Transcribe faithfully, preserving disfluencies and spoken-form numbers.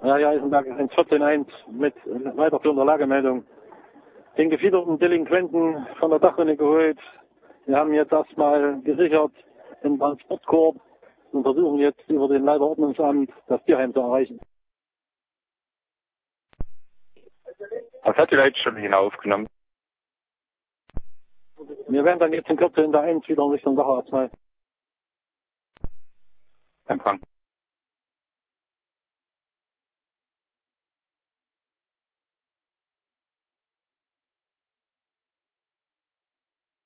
Ja, ja, Eisenberg eins vierzehn eins mit weiterführender Lagemeldung. Den gefiederten Delinquenten von der Dachrinne geholt. Wir haben jetzt erstmal gesichert den Transportkorb und versuchen jetzt über den Leiter Ordnungsamt das Tierheim zu erreichen. Was hat die Leitstelle genau aufgenommen? Wir werden dann jetzt in Kürze in der eins wieder in Richtung Sacherarznei. Empfang.